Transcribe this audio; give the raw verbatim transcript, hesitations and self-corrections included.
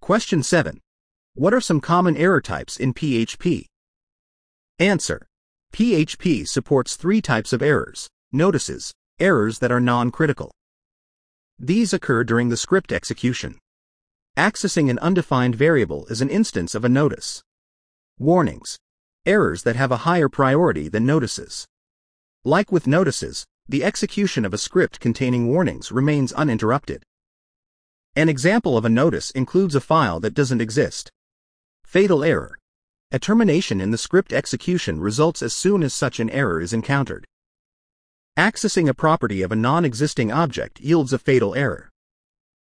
Question seven. What are some common error types in P H P? Answer. P H P supports three types of errors: notices, errors that are non-critical. These occur during the script execution. Accessing an undefined variable is an instance of a notice. Warnings, errors that have a higher priority than notices. Like with notices, the execution of a script containing warnings remains uninterrupted. An example of a notice includes a file that doesn't exist. Fatal error. A termination in the script execution results as soon as such an error is encountered. Accessing a property of a non-existing object yields a fatal error.